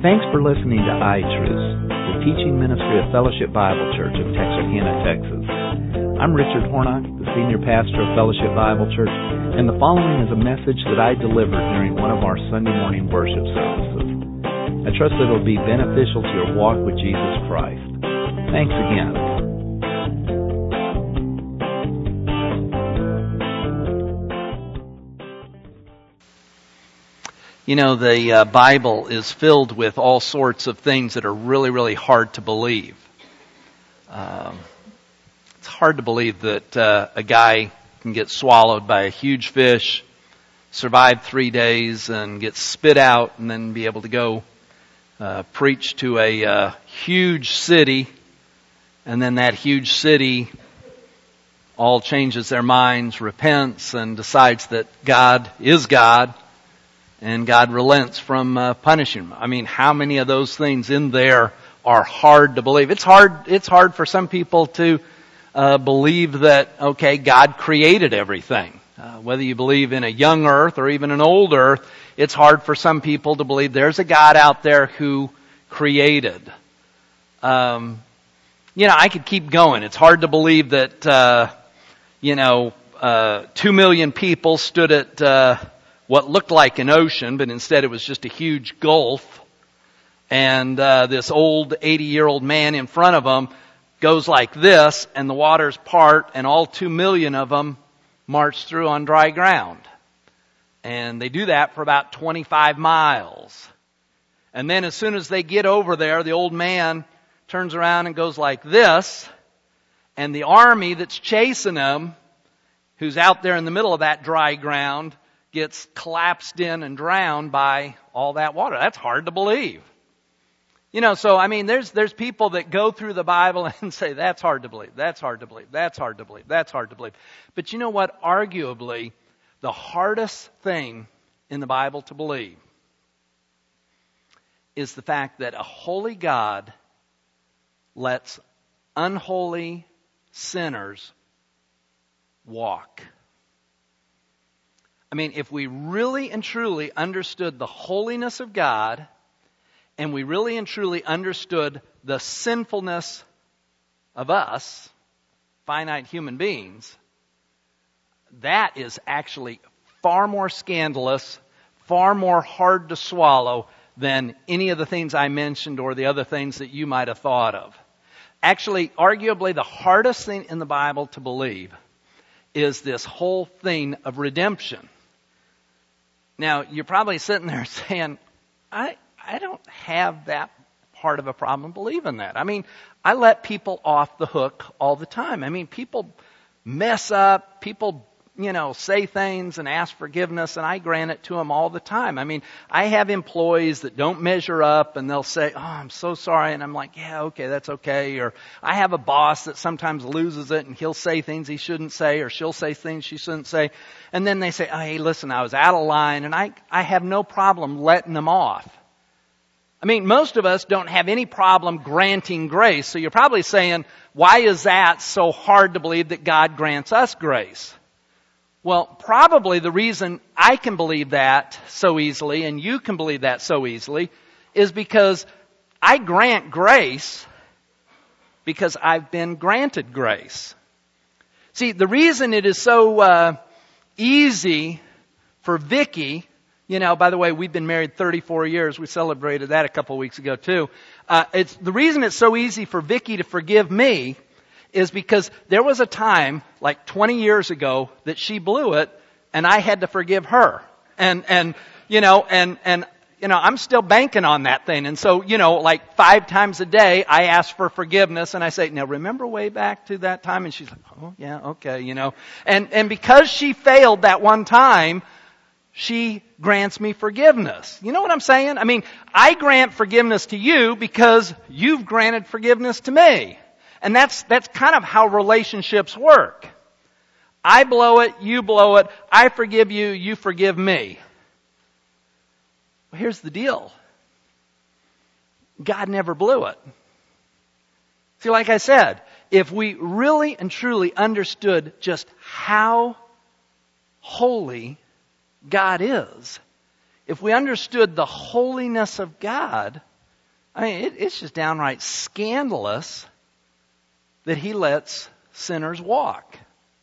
Thanks for listening to iTruths, the teaching ministry of Fellowship Bible Church of Texarkana, Texas. I'm Richard Hornock, the senior pastor of Fellowship Bible Church, and the following is a message that I delivered during one of our Sunday morning worship services. I trust that it will be beneficial to your walk with Jesus Christ. Thanks again. You know, the Bible is filled with all sorts of things that are really, really hard to believe. It's hard to believe that a guy can get swallowed by a huge fish, survive 3 days, and get spit out, and then be able to go preach to a huge city, and then that huge city all changes their minds, repents, and decides that God is God. And God relents from punishing them. I mean, how many of those things in there are hard to believe? It's hard for some people to believe that, okay, God created everything. Whether you believe in a young earth or even an old earth, it's hard for some people to believe there's a God out there who created. I could keep going. It's hard to believe that, 2 million people stood at what looked like an ocean, but instead it was just a huge gulf. And this old 80-year-old man in front of them goes like this, and the waters part, and all 2 million of them march through on dry ground. And they do that for about 25 miles. And then as soon as they get over there, the old man turns around and goes like this, and the army that's chasing them, who's out there in the middle of that dry ground, gets collapsed in and drowned by all that water. That's hard to believe. There's people that go through the Bible and say, that's hard to believe, that's hard to believe, that's hard to believe, that's hard to believe. But you know what? Arguably, the hardest thing in the Bible to believe is the fact that a holy God lets unholy sinners walk. I mean, if we really and truly understood the holiness of God, and we really and truly understood the sinfulness of us, finite human beings, that is actually far more scandalous, far more hard to swallow than any of the things I mentioned or the other things that you might have thought of. Actually, arguably the hardest thing in the Bible to believe is this whole thing of redemption. Now, you're probably sitting there saying, I don't have that part of a problem believing that. I mean, I let people off the hook all the time. I mean, people mess up, people, say things and ask forgiveness, and I grant it to them all the time. I mean, I have employees that don't measure up, and they'll say, oh, I'm so sorry, and I'm like, yeah, okay, that's okay. Or I have a boss that sometimes loses it, and he'll say things he shouldn't say, or she'll say things she shouldn't say. And then they say, oh, hey, listen, I was out of line, and I have no problem letting them off. I mean, most of us don't have any problem granting grace. So you're probably saying, why is that so hard to believe that God grants us grace? Well, probably the reason I can believe that so easily, and you can believe that so easily, is because I grant grace because I've been granted grace. See, the reason it is so easy for Vicki, by the way, we've been married 34 years. We celebrated that a couple of weeks ago too. It's the reason it's so easy for Vicki to forgive me is because there was a time, like 20 years ago, that she blew it, and I had to forgive her. And I'm still banking on that thing. And so, like 5 times a day, I ask for forgiveness, and I say, now remember way back to that time? And she's like, oh yeah, okay, And because she failed that one time, she grants me forgiveness. You know what I'm saying? I mean, I grant forgiveness to you because you've granted forgiveness to me. And that's kind of how relationships work. I blow it, you blow it, I forgive you, you forgive me. Well, here's the deal. God never blew it. See, like I said, if we really and truly understood just how holy God is, if we understood the holiness of God, I mean, it's just downright scandalous that He lets sinners walk.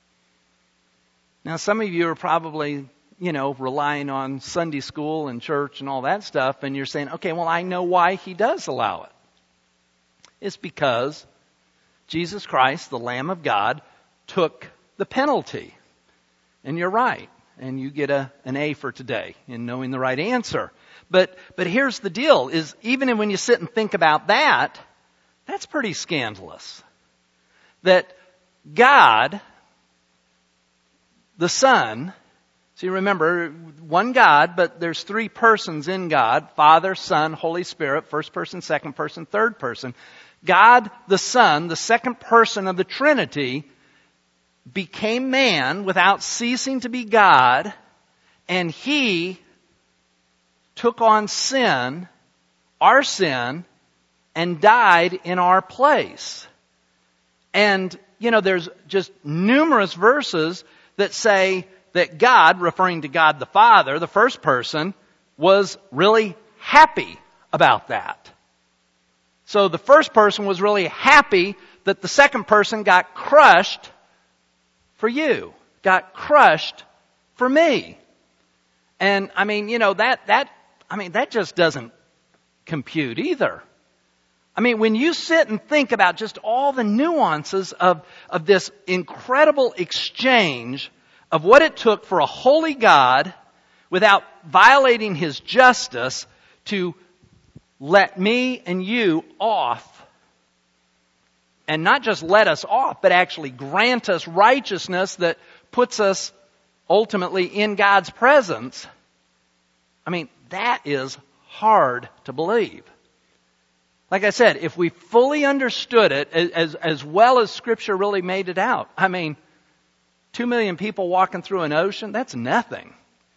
Now, some of you are probably, relying on Sunday school and church and all that stuff, and you're saying, okay, well, I know why He does allow it. It's because Jesus Christ, the Lamb of God, took the penalty. And you're right. And you get an A for today in knowing the right answer. But here's the deal, is even when you sit and think about that, that's pretty scandalous. That God, the Son, see, remember, one God, but there's three persons in God, Father, Son, Holy Spirit, first person, second person, third person. God, the Son, the second person of the Trinity, became man without ceasing to be God, and He took on sin, our sin, and died in our place. And, there's just numerous verses that say that God, referring to God the Father, the first person, was really happy about that. So the first person was really happy that the second person got crushed for you, got crushed for me. And I mean, that just doesn't compute either. I mean, when you sit and think about just all the nuances of this incredible exchange of what it took for a holy God, without violating His justice, to let me and you off. And not just let us off, but actually grant us righteousness that puts us ultimately in God's presence. I mean, that is hard to believe. Like I said, if we fully understood it as well as Scripture really made it out, 2 million people walking through an ocean, that's nothing.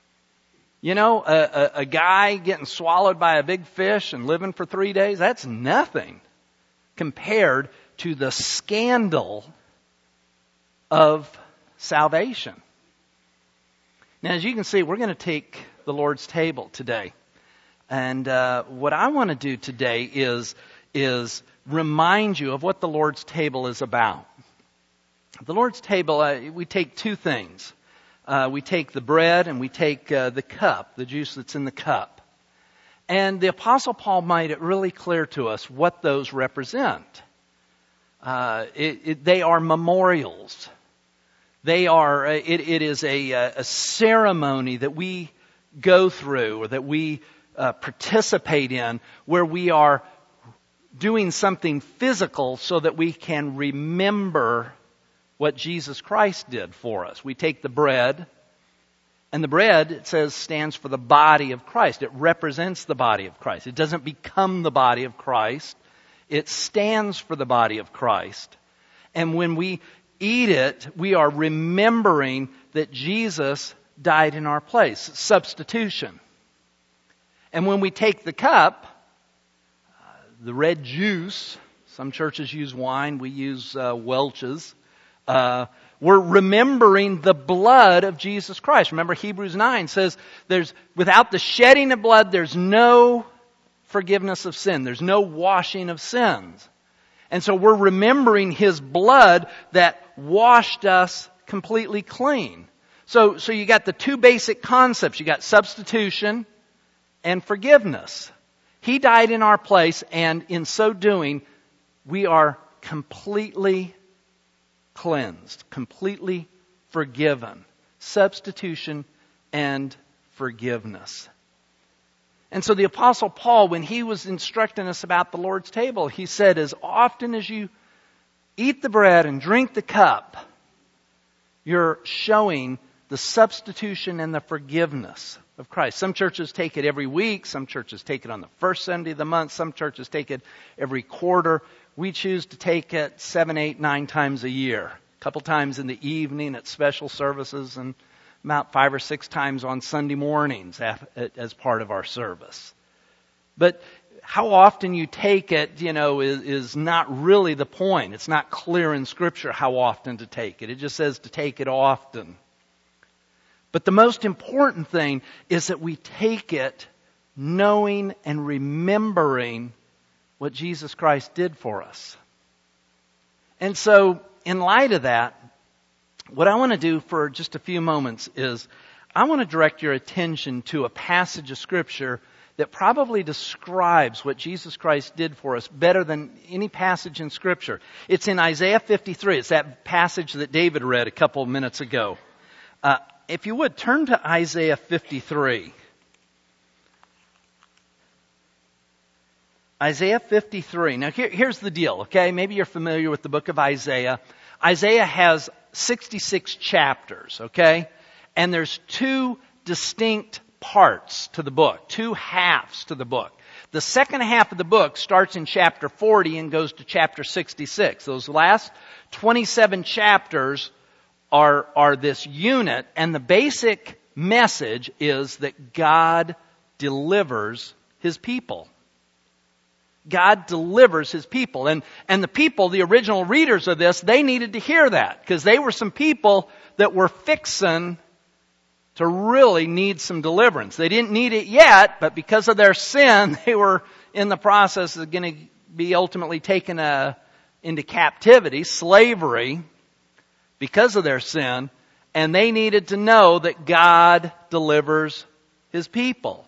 A guy getting swallowed by a big fish and living for 3 days, that's nothing compared to the scandal of salvation. Now, as you can see, we're going to take the Lord's table today. And what I want to do today is remind you of what the Lord's table is about. The Lord's table, we take two things. We take the bread and we take the cup, the juice that's in the cup. And the Apostle Paul made it really clear to us what those represent. They are memorials. They are. It is a ceremony that we go through, or that we participate in, where we are doing something physical so that we can remember what Jesus Christ did for us. We take the bread, and the bread, it says, stands for the body of Christ. It represents the body of Christ. It doesn't become the body of Christ. It stands for the body of Christ. And when we eat it, we are remembering that Jesus died in our place. Substitution. And when we take the cup, the red juice, some churches use wine, we use Welch's. We're remembering the blood of Jesus Christ. Remember, Hebrews 9 says, without the shedding of blood, there's no forgiveness of sin. There's no washing of sins. And so we're remembering His blood that washed us completely clean. So you got the two basic concepts. You got substitution and forgiveness. He died in our place, and in so doing, we are completely cleansed, completely forgiven. Substitution and forgiveness. And so the Apostle Paul, when he was instructing us about the Lord's table, he said, as often as you eat the bread and drink the cup, you're showing the substitution and the forgiveness of Christ. Some churches take it every week. Some churches take it on the first Sunday of the month. Some churches take it every quarter. We choose to take it 7, 8, 9 times a year. A couple times in the evening at special services, and about 5 or 6 times on Sunday mornings as part of our service. But how often you take it, is not really the point. It's not clear in Scripture how often to take it. It just says to take it often. But the most important thing is that we take it knowing and remembering what Jesus Christ did for us. And so, in light of that, what I want to do for just a few moments is I want to direct your attention to a passage of Scripture that probably describes what Jesus Christ did for us better than any passage in Scripture. It's in Isaiah 53. It's that passage that David read a couple of minutes ago. If you would, turn to Isaiah 53. Isaiah 53. Now here's the deal, okay? Maybe you're familiar with the book of Isaiah. Isaiah has 66 chapters, okay? And there's two distinct parts to the book, two halves to the book. The second half of the book starts in chapter 40 and goes to chapter 66. Those last 27 chapters are this unit, and the basic message is that God delivers His people. God delivers His people. And the people, the original readers of this, they needed to hear that, because they were some people that were fixing to really need some deliverance. They didn't need it yet, but because of their sin, they were in the process of going to be ultimately taken into captivity, slavery, because of their sin, and they needed to know that God delivers His people.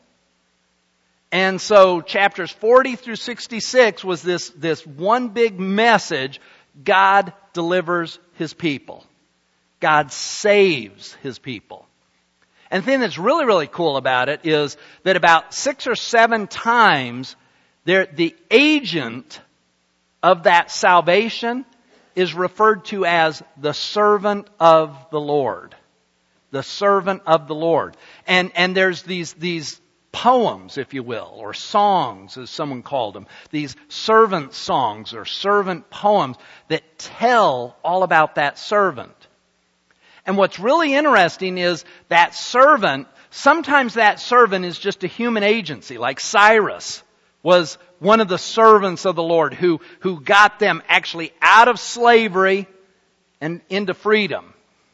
And so chapters 40 through 66 was this one big message: God delivers His people. God saves His people. And the thing that's really, really cool about it is that about 6 or 7 times the agent of that salvation is referred to as the servant of the Lord. The servant of the Lord. And there's these poems, if you will, or songs, as someone called them. These servant songs or servant poems that tell all about that servant. And what's really interesting is that servant, sometimes that servant is just a human agency, like Cyrus was one of the servants of the Lord who got them actually out of slavery and into freedom.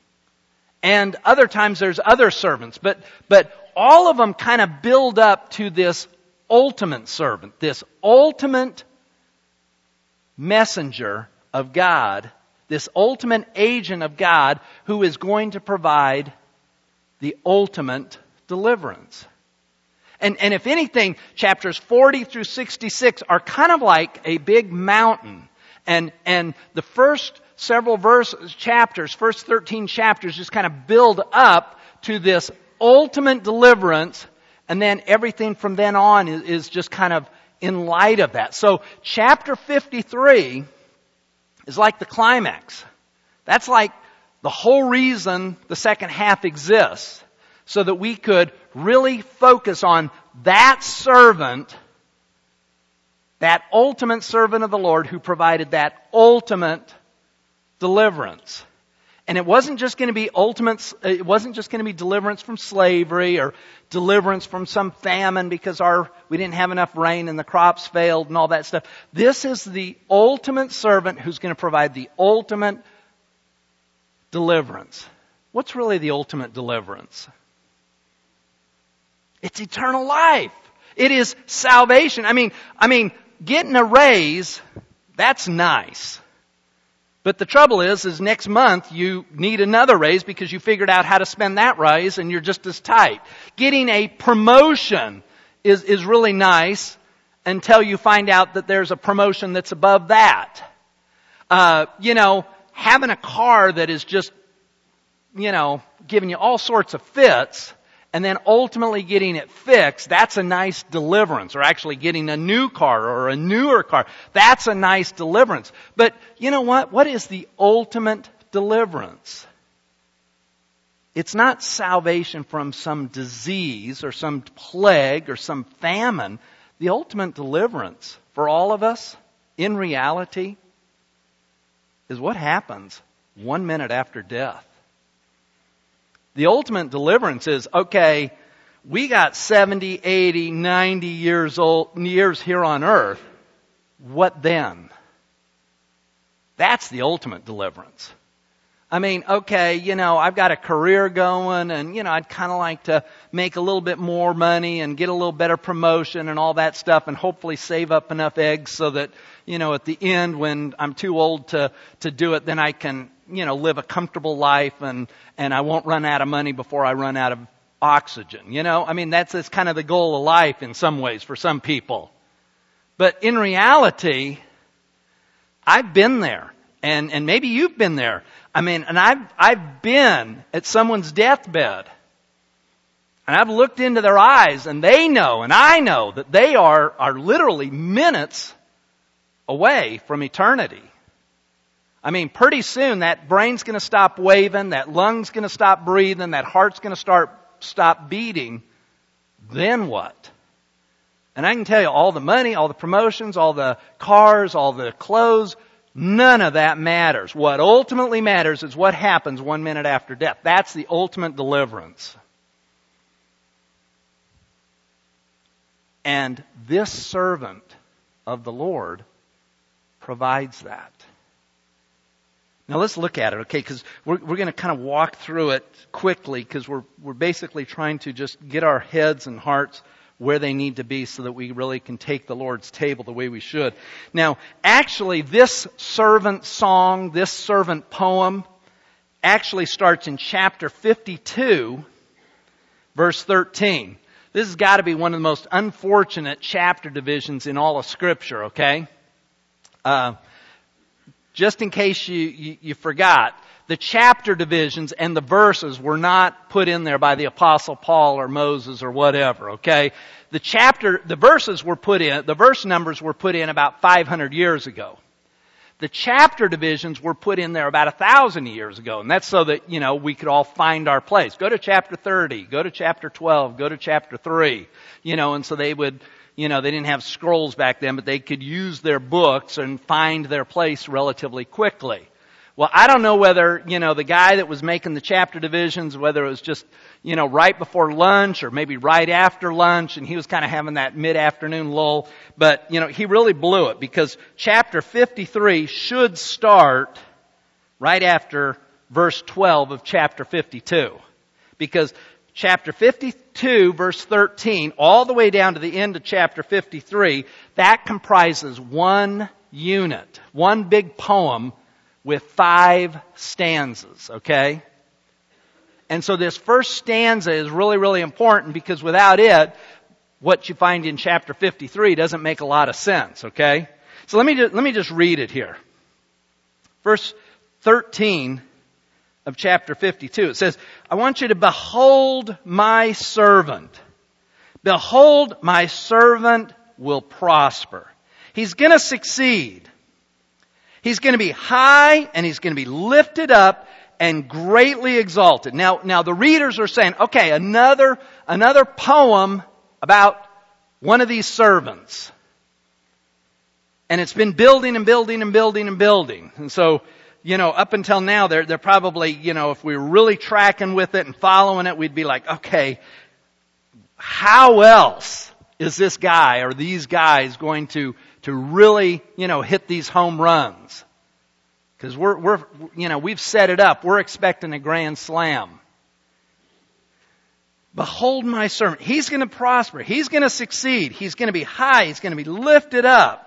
And other times there's other servants, but all of them kind of build up to this ultimate servant, this ultimate messenger of God, this ultimate agent of God who is going to provide the ultimate deliverance. And if anything, chapters 40 through 66 are kind of like a big mountain. And the first several chapters, first 13 chapters just kind of build up to this ultimate deliverance. And then everything from then on is just kind of in light of that. So chapter 53 is like the climax. That's like the whole reason the second half exists, so that we could really focus on that servant, that ultimate servant of the Lord who provided that ultimate deliverance. And it wasn't just going to be it wasn't just going to be deliverance from slavery or deliverance from some famine because we didn't have enough rain and the crops failed and all that stuff. This is the ultimate servant who's going to provide the ultimate deliverance. What's really the ultimate deliverance? It's eternal life. It is salvation. I mean, getting a raise, that's nice. But the trouble is next month you need another raise because you figured out how to spend that raise and you're just as tight. Getting a promotion is really nice until you find out that there's a promotion that's above that. Having a car that is just, giving you all sorts of fits, and then ultimately getting it fixed, that's a nice deliverance. Or actually getting a new car or a newer car, that's a nice deliverance. But you know what? What is the ultimate deliverance? It's not salvation from some disease or some plague or some famine. The ultimate deliverance for all of us, in reality, is what happens 1 minute after death. The ultimate deliverance is, okay, we got 70, 80, 90 years here on earth. What then? That's the ultimate deliverance. I mean, okay, I've got a career going and, I'd kind of like to make a little bit more money and get a little better promotion and all that stuff and hopefully save up enough eggs so that, at the end when I'm too old to do it, then I can, live a comfortable life and I won't run out of money before I run out of oxygen. I mean, that's kind of the goal of life in some ways for some people. But in reality, I've been there and maybe you've been there. I mean, and I've been at someone's deathbed and I've looked into their eyes and they know and I know that they are literally minutes away from eternity. I mean, pretty soon that brain's going to stop waving, that lung's going to stop breathing, that heart's going to stop beating. Then what? And I can tell you all the money, all the promotions, all the cars, all the clothes, none of that matters. What ultimately matters is what happens 1 minute after death. That's the ultimate deliverance. And this servant of the Lord provides that. Now let's look at it, okay? Because we're going to kind of walk through it quickly because we're basically trying to just get our heads and hearts where they need to be so that we really can take the Lord's table the way we should. Now, actually, this servant song, this servant poem, actually starts in chapter 52, verse 13. This has got to be one of the most unfortunate chapter divisions in all of Scripture, okay? Just in case you forgot, the chapter divisions and the verses were not put in there by the Apostle Paul or Moses or whatever, okay? The verses were put in, the verse numbers were put in about 500 years ago. The chapter divisions were put in there about 1,000 years ago, and that's so that, we could all find our place. Go to chapter 30, go to chapter 12, go to chapter 3, and so they would, they didn't have scrolls back then, but they could use their books and find their place relatively quickly. Well, I don't know whether, the guy that was making the chapter divisions, whether it was just, right before lunch or maybe right after lunch, and he was kind of having that mid-afternoon lull, but, he really blew it because chapter 53 should start right after verse 12 of chapter 52. Because chapter 52, verse 13, all the way down to the end of chapter 53, that comprises one unit, one big poem with 5 stanzas, okay? And so this first stanza is really, really important because without it, what you find in chapter 53 doesn't make a lot of sense, okay? So let me just read it here. Verse 13 of chapter 52, it says, I want you to behold my servant. Behold, my servant will prosper. He's going to succeed. He's going to be high and he's going to be lifted up and greatly exalted. Now the readers are saying, okay, another poem about one of these servants. And it's been building and building and building and building. And so, up until now, they're probably, if we were really tracking with it and following it, we'd be like, okay, how else is this guy or these guys going to really, hit these home runs? Because we've set it up. We're expecting a grand slam. Behold my servant. He's going to prosper. He's going to succeed. He's going to be high. He's going to be lifted up.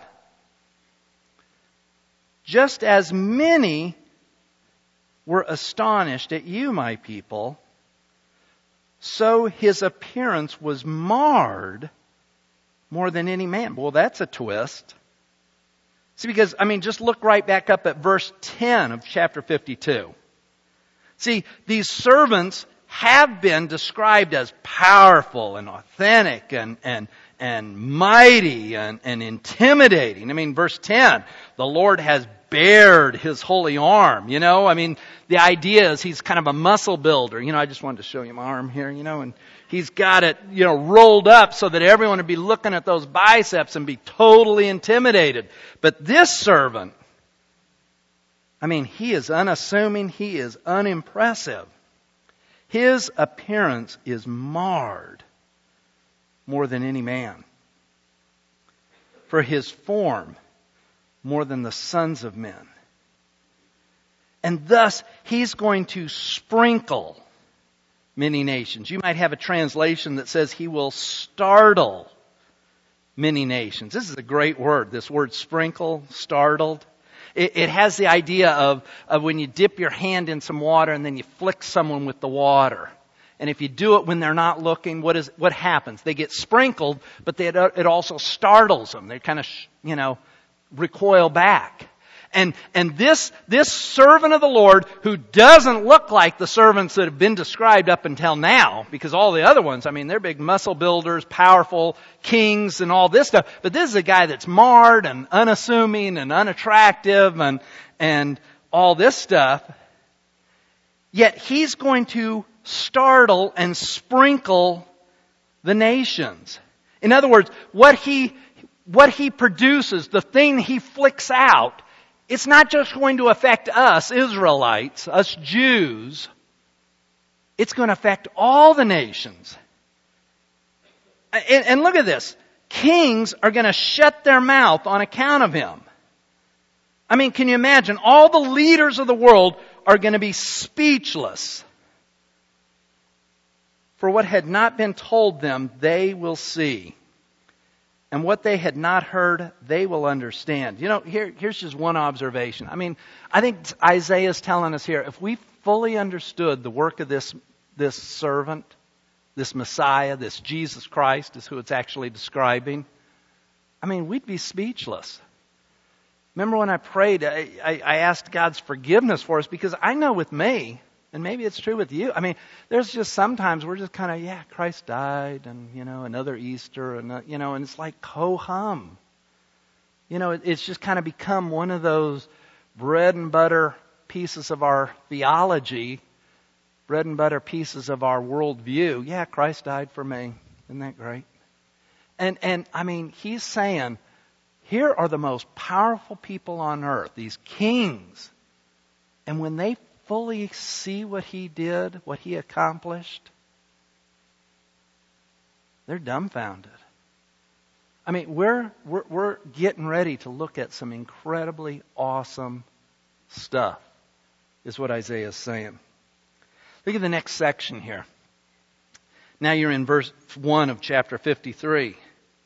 Just as many were astonished at you, my people, so his appearance was marred more than any man. Well, that's a twist. See, because, just look right back up at verse 10 of chapter 52. See, these servants have been described as powerful and authentic and mighty and intimidating. Verse 10, the Lord has bared his holy arm, the idea is he's kind of a muscle builder. I just wanted to show you my arm here, and he's got it, rolled up so that everyone would be looking at those biceps and be totally intimidated. But this servant, he is unassuming, he is unimpressive. His appearance is marred more than any man. For his form more than the sons of men. And thus, He's going to sprinkle many nations. You might have a translation that says He will startle many nations. This is a great word, this word sprinkle, startled. It has the idea of when you dip your hand in some water and then you flick someone with the water. And if you do it when they're not looking, what happens? They get sprinkled, but it also startles them. They kind of, recoil back. And this servant of the Lord, who doesn't look like the servants that have been described up until now, because all the other ones, they're big muscle builders, powerful kings and all this stuff. But this is a guy that's marred and unassuming and unattractive and all this stuff. Yet He's going to startle and sprinkle the nations. In other words, what he produces, the thing He flicks out, it's not just going to affect us Israelites, us Jews. It's going to affect all the nations. And look at this. Kings are going to shut their mouth on account of Him. Can you imagine? All the leaders of the world are going to be speechless. For what had not been told them, they will see. And what they had not heard, they will understand. Here's just one observation. I think Isaiah's telling us here, if we fully understood the work of this servant, this Messiah, this Jesus Christ is who it's actually describing, we'd be speechless. Remember when I prayed, I asked God's forgiveness for us, because I know with me, and maybe it's true with you, there's just sometimes we're just kind of, Christ died, and, another Easter, and, and it's like ho-hum. It's just kind of become one of those bread and butter pieces of our theology, bread and butter pieces of our worldview. Yeah, Christ died for me. Isn't that great? And He's saying, here are the most powerful people on earth, these kings. And when they fully see what He did, what He accomplished, they're dumbfounded. We're getting ready to look at some incredibly awesome stuff, is what Isaiah is saying. Look at the next section here. Now you're in verse 1 of chapter 53.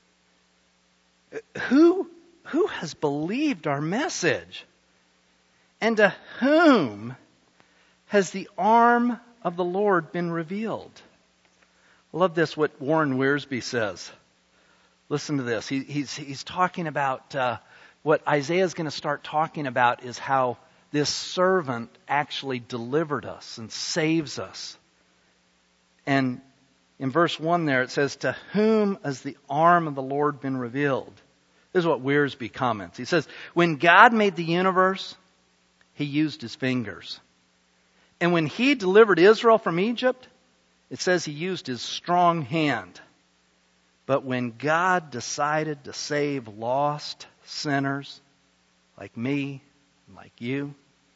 Who has believed our message? And to whom has the arm of the Lord been revealed? I love this, what Warren Wiersbe says. Listen to this. He's talking about what Isaiah is going to start talking about is how this servant actually delivered us and saves us. And in verse 1 there it says, to whom has the arm of the Lord been revealed? This is what Wiersbe comments. He says, when God made the universe, He used His fingers. And when He delivered Israel from Egypt, it says He used His strong hand. But when God decided to save lost sinners like me, like you,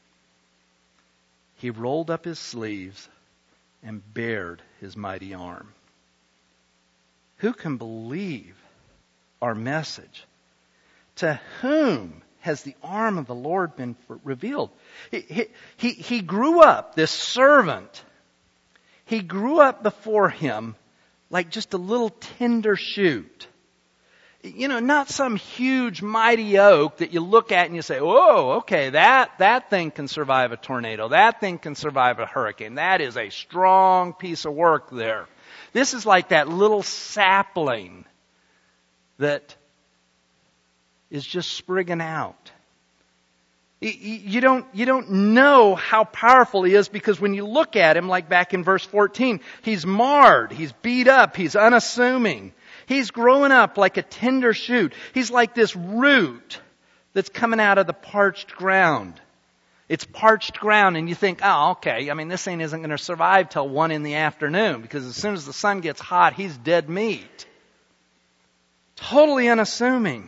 He rolled up His sleeves and bared His mighty arm. Who can believe our message? To whom has the arm of the Lord been revealed? He grew up, this servant. He grew up before Him like just a little tender shoot. Not some huge mighty oak that you look at and you say, "Whoa, okay, that thing can survive a tornado. That thing can survive a hurricane. That is a strong piece of work there." This is like that little sapling that is just sprigging out. You don't know how powerful He is, because when you look at Him, like back in verse 14, He's marred, He's beat up, He's unassuming. He's growing up like a tender shoot. He's like this root that's coming out of the parched ground. It's parched ground and you think, oh, okay, this thing isn't going to survive till 1 p.m, because as soon as the sun gets hot, he's dead meat. Totally unassuming.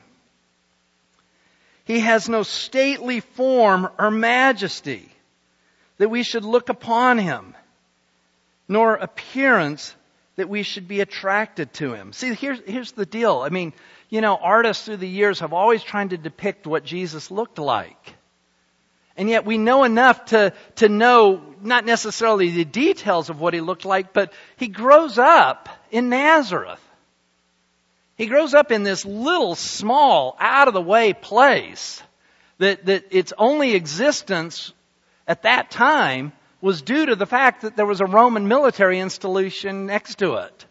He has no stately form or majesty that we should look upon Him, nor appearance that we should be attracted to Him. See, here's the deal. Artists through the years have always tried to depict what Jesus looked like. And yet we know enough to know not necessarily the details of what he looked like, but he grows up in Nazareth. He grows up in this little, small, out-of-the-way place that its only existence at that time was due to the fact that there was a Roman military installation next to it.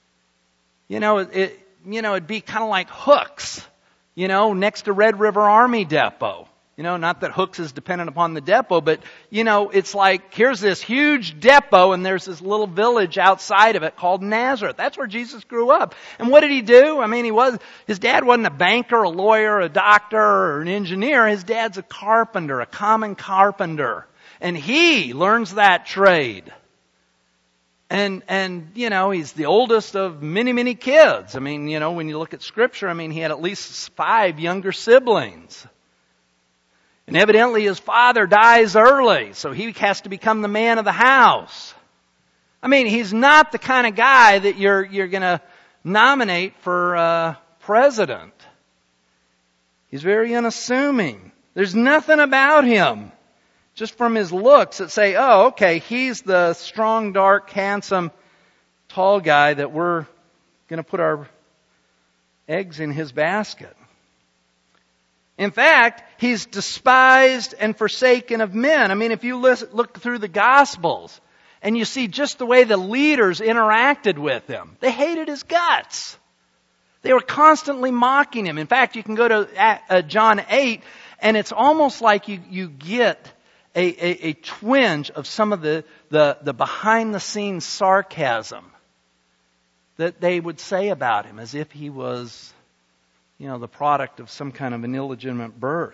It'd be kind of like Hooks, next to Red River Army Depot. Not that Hooks is dependent upon the depot, but, it's like, here's this huge depot and there's this little village outside of it called Nazareth. That's where Jesus grew up. And what did he do? I mean, his dad wasn't a banker, a lawyer, a doctor, or an engineer. His dad's a carpenter, a common carpenter. And he learns that trade. And he's the oldest of many, many kids. I mean, when you look at Scripture, he had at least 5 younger siblings. And evidently his father dies early, so he has to become the man of the house. He's not the kind of guy that you're going to nominate for president. He's very unassuming. There's nothing about him, just from his looks, that say, oh, okay, he's the strong, dark, handsome, tall guy that we're going to put our eggs in his basket. In fact, he's despised and forsaken of men. If you look through the Gospels and you see just the way the leaders interacted with him, they hated his guts. They were constantly mocking him. In fact, you can go to John 8 and it's almost like you get a twinge of some of the behind-the-scenes sarcasm that they would say about him, as if he was the product of some kind of an illegitimate birth.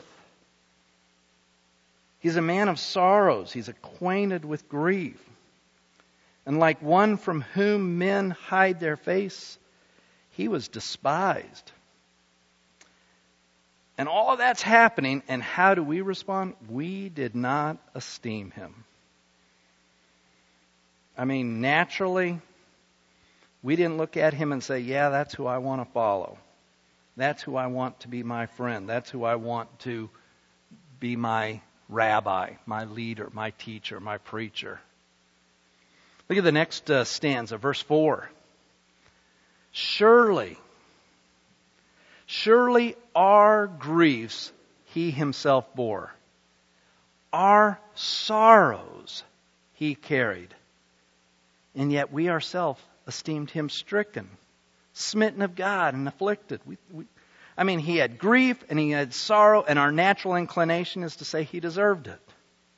He's a man of sorrows. He's acquainted with grief. And like one from whom men hide their face, he was despised. And all of that's happening, and how do we respond? We did not esteem him. Naturally, we didn't look at him and say, yeah, that's who I want to follow. That's who I want to be my friend. That's who I want to be my rabbi, my leader, my teacher, my preacher. Look at the next stanza, verse 4. Surely our griefs he himself bore. Our sorrows he carried. And yet we ourselves esteemed him stricken, smitten of God and afflicted. He had grief and he had sorrow, and our natural inclination is to say he deserved it.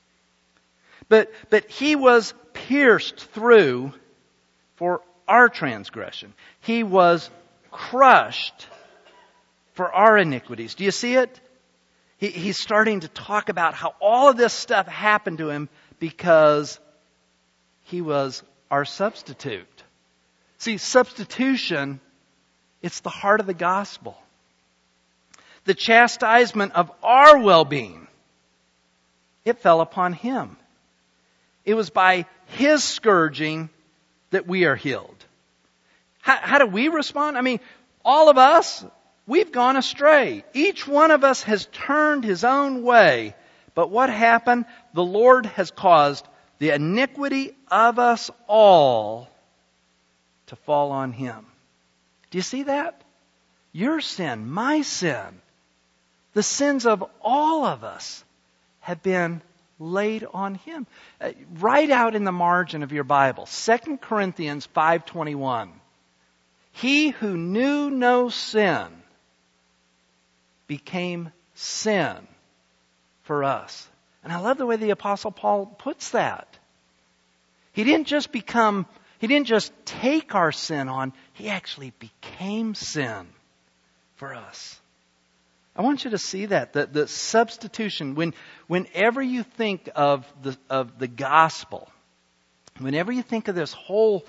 But he was pierced through for our transgression. He was crushed for our iniquities. Do you see it? He's starting to talk about how all of this stuff happened to him because he was our substitute. See, substitution, it's the heart of the gospel. The chastisement of our well-being, it fell upon him. It was by his scourging that we are healed. How do we respond? All of us, we've gone astray. Each one of us has turned his own way. But what happened? The Lord has caused the iniquity of us all to fall on him. Do you see that? Your sin, my sin, the sins of all of us have been laid on him. Write out in the margin of your Bible, 2 Corinthians 5:21. He who knew no sin became sin for us. And I love the way the Apostle Paul puts that. He didn't just take our sin on, he actually became sin for us. I want you to see that, the substitution. Whenever you think of the gospel, whenever you think of this whole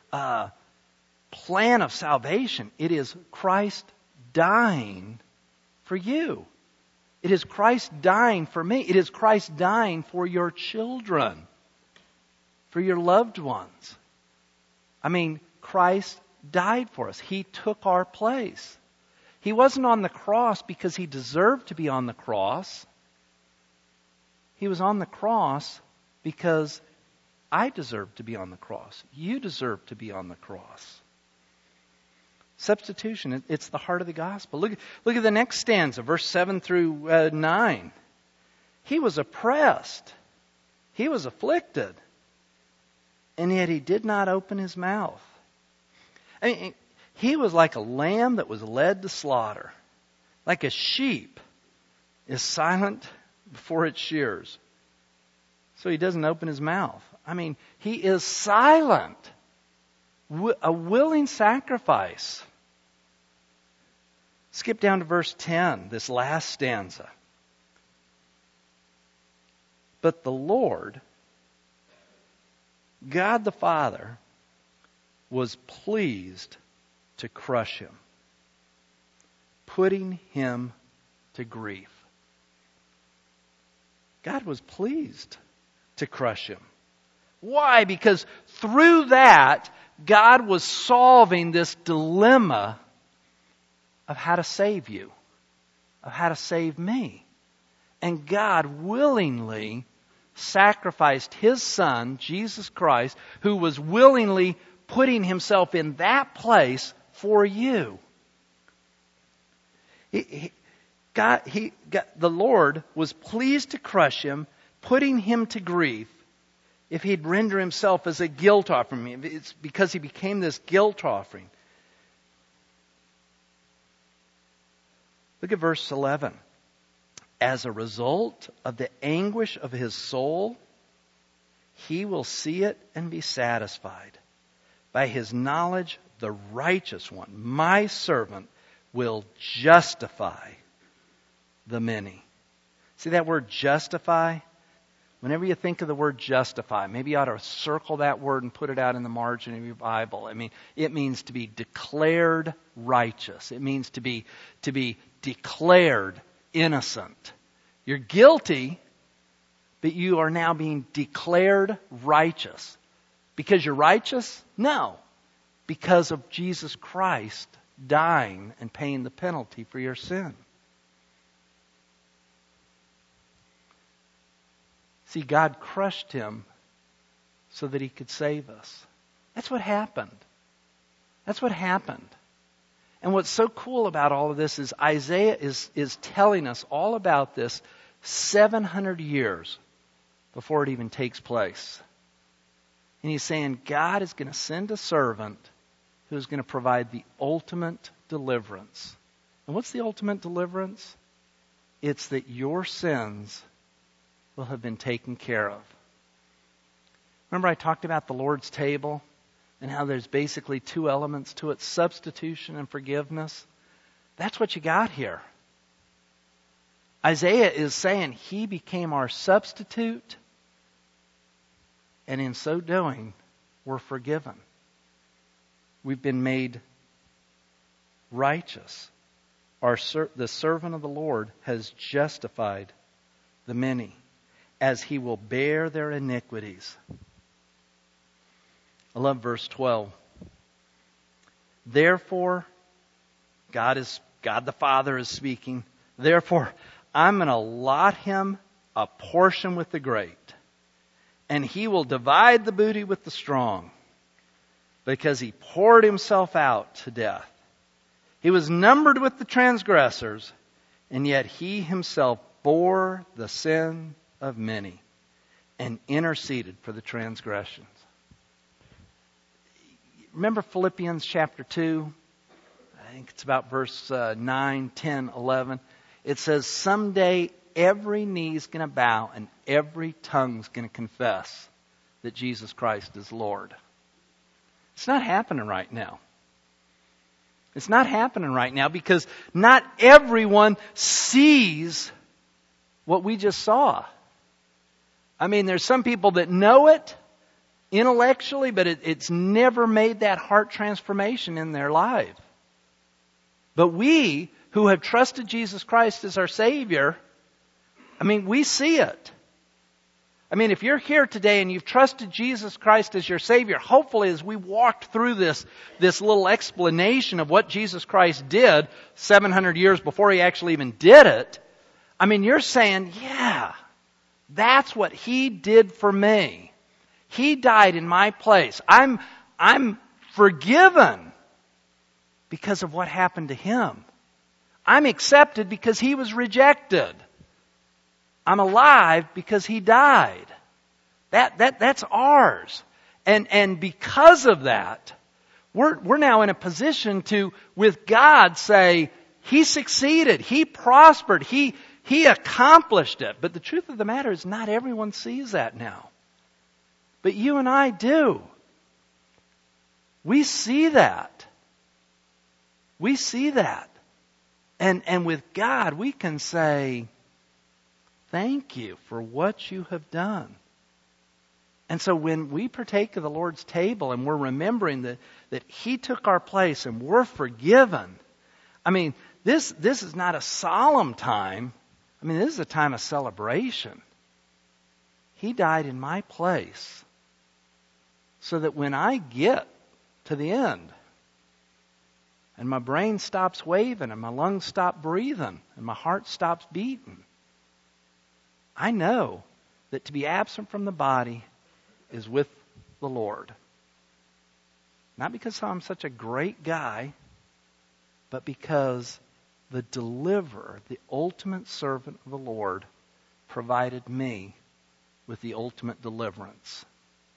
plan of salvation, it is Christ dying for you. It is Christ dying for me. It is Christ dying for your children, for your loved ones. Christ died for us. He took our place. He wasn't on the cross because he deserved to be on the cross. He was on the cross because I deserve to be on the cross. You deserve to be on the cross. Substitution, it's the heart of the gospel. Look at the next stanza, verse 7 through 9. He was oppressed. He was afflicted. And yet He did not open His mouth. I mean, He was like a lamb that was led to slaughter. Like a sheep is silent before its shears. So He doesn't open His mouth. I mean, He is silent. A willing sacrifice. Skip down to verse 10, this last stanza. But the Lord, God the Father, was pleased to crush Him, putting Him to grief. God was pleased to crush Him. Why? Because through that, God was solving this dilemma of how to save you, of how to save me. And God willingly sacrificed His Son, Jesus Christ, who was willingly putting Himself in that place for you. The Lord was pleased to crush Him, putting Him to grief, if He'd render Himself as a guilt offering. It's because He became this guilt offering. Look at verse 11. As a result of the anguish of His soul, He will see it and be satisfied. By His knowledge, the righteous one, my servant, will justify the many. See that word justify? Whenever you think of the word justify, maybe you ought to circle that word and put it out in the margin of your Bible. I mean, it means to be declared righteous. It means to be declared innocent. You're guilty, but you are now being declared righteous. Because you're righteous? No. Because of Jesus Christ dying and paying the penalty for your sin. See, God crushed Him so that He could save us. That's what happened. That's what happened. And what's so cool about all of this is Isaiah is telling us all about this 700 years before it even takes place. And he's saying God is going to send a servant who's going to provide the ultimate deliverance. And what's the ultimate deliverance? It's that your sins will have been taken care of. Remember I talked about the Lord's table and how there's basically two elements to it, substitution and forgiveness? That's what you got here. Isaiah is saying He became our substitute, and in so doing, we're forgiven. We've been made righteous. The servant of the Lord has justified the many, as He will bear their iniquities. I love verse 12. Therefore, God the Father is speaking. Therefore, I'm going to allot Him a portion with the great, and He will divide the booty with the strong, because He poured Himself out to death. He was numbered with the transgressors, and yet He Himself bore the sin of many and interceded for the transgressions. Remember Philippians chapter 2? I think it's about verse 9, 10, 11. It says, someday every knee's going to bow and every tongue's going to confess that Jesus Christ is Lord. It's not happening right now. It's not happening right now because not everyone sees what we just saw. I mean, there's some people that know it intellectually, but it's never made that heart transformation in their life. But we who have trusted Jesus Christ as our Savior, I mean, we see it. I mean, if you're here today and you've trusted Jesus Christ as your Savior, hopefully as we walked through this little explanation of what Jesus Christ did 700 years before He actually even did it, I mean, you're saying, yeah, That's what He did for me. He died in my place. I'm forgiven because of what happened to Him. I'm accepted because He was rejected. I'm alive because He died. That's ours. And because of that, we're now in a position to, with God, say, He succeeded, He prospered, He accomplished it. But the truth of the matter is not everyone sees that now. But you and I do. We see that. We see that. And with God, we can say, thank you for what you have done. And so when we partake of the Lord's table and we're remembering that He took our place and we're forgiven, I mean, this is not a solemn time. I mean, this is a time of celebration. He died in my place so that when I get to the end and my brain stops waving and my lungs stop breathing and my heart stops beating, I know that to be absent from the body is with the Lord. Not because I'm such a great guy, but because the deliverer, the ultimate servant of the Lord, provided me with the ultimate deliverance.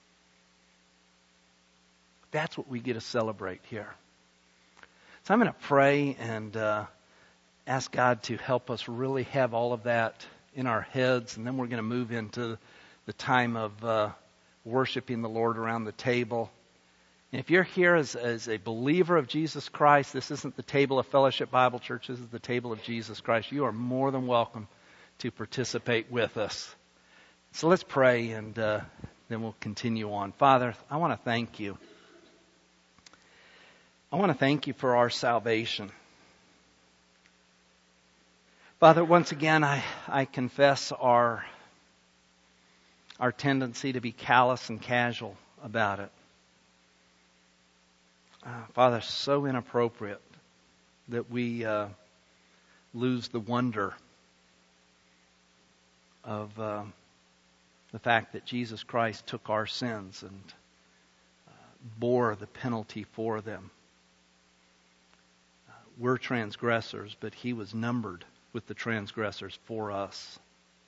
That's what we get to celebrate here. So I'm going to pray and ask God to help us really have all of that in our heads, and then we're going to move into the time of worshiping the Lord around the table. And if you're here as a believer of Jesus Christ, this isn't the table of Fellowship Bible Church, this is the table of Jesus Christ. You are more than welcome to participate with us. So let's pray, and then we'll continue on. Father, I want to thank You. I want to thank You for our salvation. Father, once again, I confess our tendency to be callous and casual about it. Father, so inappropriate that we lose the wonder of the fact that Jesus Christ took our sins and bore the penalty for them. We're transgressors, but He was numbered with the transgressors for us.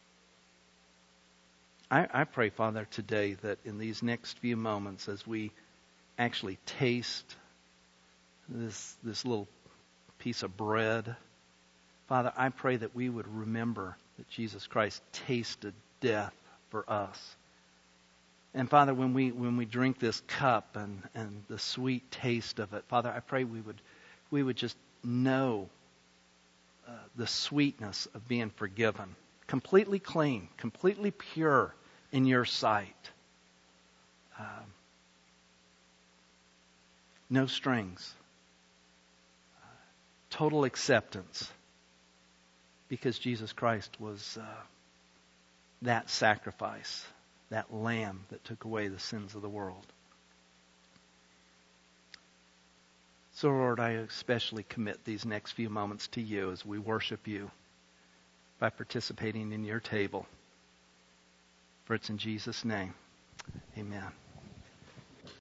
I pray, Father, today that in these next few moments, as we actually taste this little piece of bread, Father, I pray that we would remember that Jesus Christ tasted death for us. And Father, when we drink this cup and the sweet taste of it, Father, I pray we would just know the sweetness of being forgiven, completely clean, completely pure in Your sight. No strings. Total acceptance. Because Jesus Christ was that sacrifice, that lamb that took away the sins of the world. So, Lord, I especially commit these next few moments to You as we worship You by participating in Your table. For it's in Jesus' name. Amen.